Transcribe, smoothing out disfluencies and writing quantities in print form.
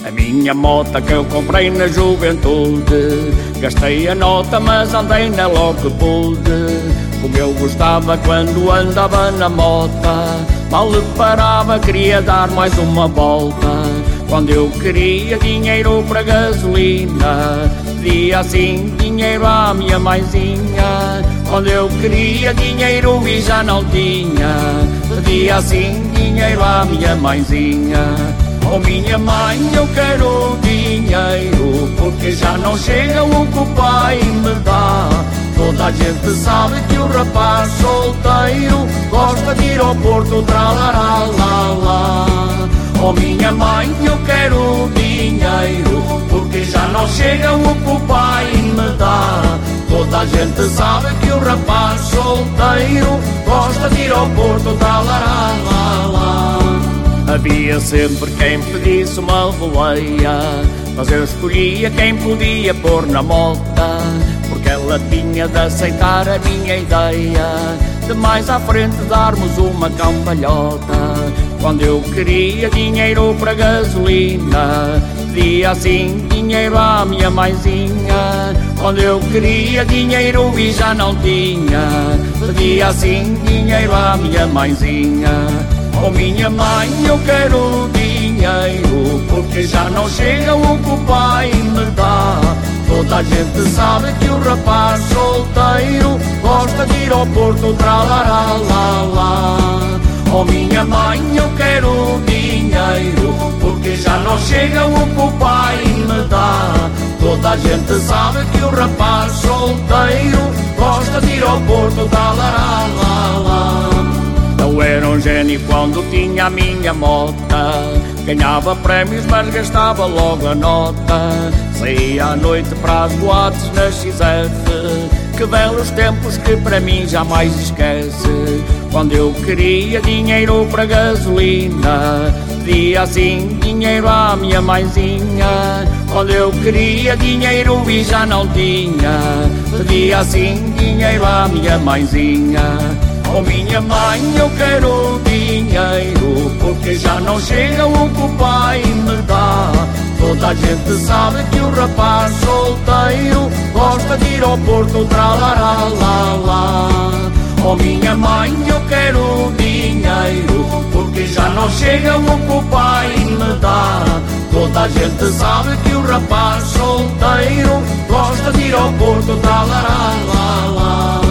A minha mota que eu comprei na juventude, gastei a nota mas andei nela logo que pude. Como eu gostava quando andava na mota, mal lhe parava, queria dar mais uma volta. Quando eu queria dinheiro para gasolina, pedia assim dinheiro à minha mãezinha. Quando eu queria dinheiro e já não tinha, pedia assim dinheiro à minha mãezinha. Oh minha mãe, eu quero dinheiro, porque já não chega o que o pai me dá. Toda a gente sabe que o rapaz solteiro gosta de ir ao Porto, tralará, lá, lá. Oh minha mãe, eu quero dinheiro, porque já não chega o que o pai me dá. Toda a gente sabe que o rapaz solteiro gosta de ir ao Porto, tralará, lá, lá. Havia sempre quem pedisse uma boleia, mas eu escolhia quem podia pôr na mota, porque ela tinha de aceitar a minha ideia de mais à frente darmos uma cambalhota. Quando eu queria dinheiro para gasolina, pedia assim dinheiro à minha mãezinha. Quando eu queria dinheiro e já não tinha, pedia assim dinheiro à minha mãezinha. Oh minha mãe, eu quero dinheiro, porque já não chega o que o pai me dá. Toda a gente sabe que o rapaz solteiro gosta de ir ao Porto, tralará, lá, lá. Oh minha mãe, eu quero dinheiro, porque já não chega o que o pai me dá. Toda a gente sabe que o rapaz solteiro gosta de ir ao Porto, tralará, lá, lá. Eu era um gênio quando tinha a minha mota, ganhava prémios mas gastava logo a nota. Saía à noite para as boates na XF, que belos tempos que para mim jamais esquece. Quando eu queria dinheiro para gasolina, pedia assim dinheiro à minha mãezinha. Quando eu queria dinheiro e já não tinha, pedia assim dinheiro à minha mãezinha. Oh minha mãe, eu quero dinheiro, porque já não chega o que o pai me dá. Toda a gente sabe que o rapaz solteiro gosta de ir ao Porto, tralará, lá, lá. Oh minha mãe, eu quero dinheiro, porque já não chega o que o pai me dá. Toda a gente sabe que o rapaz solteiro gosta de ir ao Porto, tralará, lá, lá.